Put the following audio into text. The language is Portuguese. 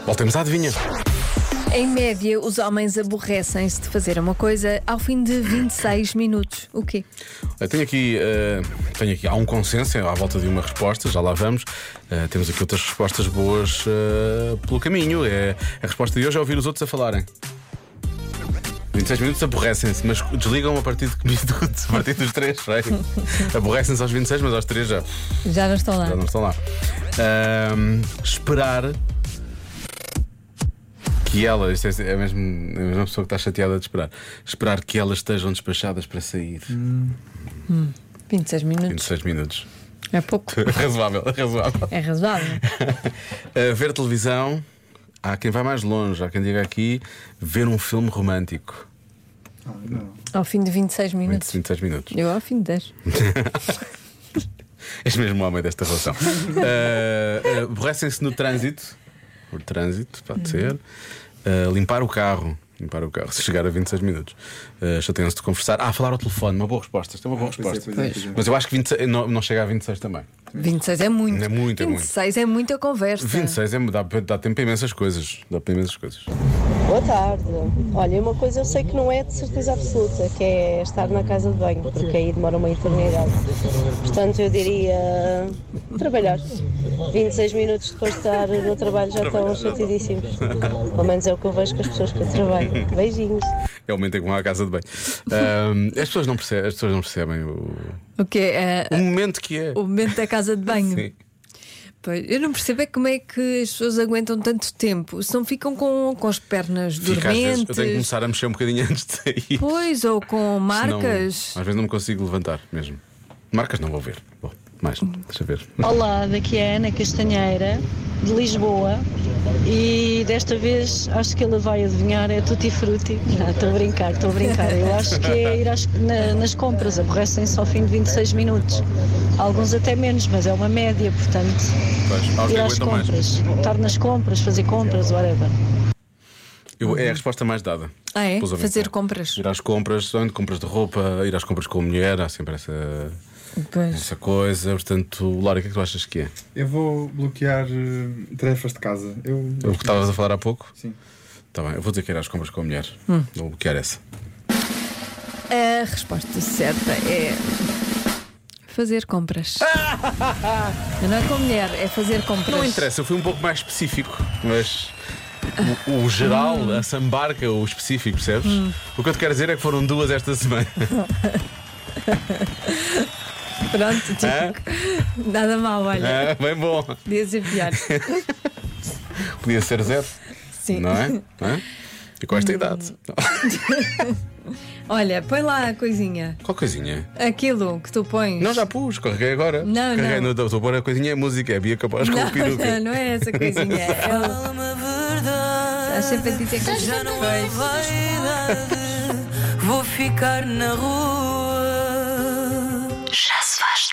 Voltemos à adivinha. Em média, os homens aborrecem-se de fazer uma coisa ao fim de 26 minutos. O quê? Eu tenho aqui, há um consenso à volta de uma resposta, já lá vamos. Temos aqui outras respostas boas pelo caminho. A resposta de hoje é ouvir os outros a falarem. 26 minutos aborrecem-se, mas desligam a partir de que minuto? A partir dos 3, aborrecem-se aos 26, mas aos 3 já Já não estão lá. não estão lá. Esperar que ela, isto é a mesma pessoa que está chateada de esperar. Esperar que elas estejam despachadas para sair. 26 minutos. 26 minutos. É pouco. Razoável. É razoável. Ver televisão. Há quem vai mais longe, há quem diga aqui ver um filme romântico. Não. Ao fim de 26 minutos. 26 minutos. Eu ao fim de 10. És mesmo o homem desta relação. Aborrecem-se no trânsito. Por trânsito, pode ser. Limpar o carro. Se chegar a 26 minutos. Chateiam-se de conversar. Falar ao telefone, uma boa resposta. Isto é uma boa resposta. Pois é. Mas eu acho que 26, não chega a 26 também. 26 é muito. É muito, é muito. 26 é muita conversa. 26 dá tempo para imensas coisas. Boa tarde. Olha, uma coisa eu sei que não é de certeza absoluta, que é estar na casa de banho, porque aí demora uma eternidade. Portanto, eu diria trabalhar. 26 minutos depois de estar no trabalho já estão chatidíssimos. Pelo menos é o que eu vejo com as pessoas que eu trabalho. Beijinhos. É o momento em que vão à casa de banho. As pessoas não percebem O quê? o momento que é. O momento da casa de banho. Sim. Pois, eu não percebo como é que as pessoas aguentam tanto tempo. Se não ficam com as pernas Fica, às vezes, dormentes. eu tenho que começar a mexer um bocadinho antes de sair. Pois, ou com marcas. Senão, às vezes não me consigo levantar mesmo. Marcas não vou ver. Bom, mais, deixa ver. Olá, daqui é a Ana Castanheira, de Lisboa, e desta vez acho que ele vai adivinhar, é Tutti Frutti. Não, estou a brincar. Eu acho que é ir nas compras, aborrecem-se ao fim de 26 minutos. Alguns até menos, mas é uma média, portanto, Pois, ir às compras, estar nas compras, fazer compras, whatever. É a resposta mais dada. É? Pelos ouvintes, Fazer compras. Ir às compras, compras de roupa, ir às compras com a mulher, há sempre Pois. essa coisa. Portanto, Laura, o que é que tu achas que é? Eu vou bloquear tarefas de casa. O que estavas a falar há pouco? Sim. Está bem, eu vou dizer que ir às compras com a mulher. Vou bloquear essa. A resposta certa é fazer compras. Não é com mulher, é fazer compras. Não interessa, eu fui um pouco mais específico, mas o geral, a sambarca, o específico, percebes? O que eu te quero dizer é que foram 2 esta semana. Pronto, tipo, nada mal, olha. Bem bom. Podia ser pior. Podia ser 0, Sim. não é? E com esta idade. Olha, põe lá a coisinha. Qual coisinha? Aquilo que tu pões. Não, já pus, carreguei agora. Não, carreguei não. Estou a pôr a coisinha, a música, é Bia Capaz com o peruca. Não é essa coisinha. Estás sempre a dizer que já não é Vou ficar na rua. Já se faz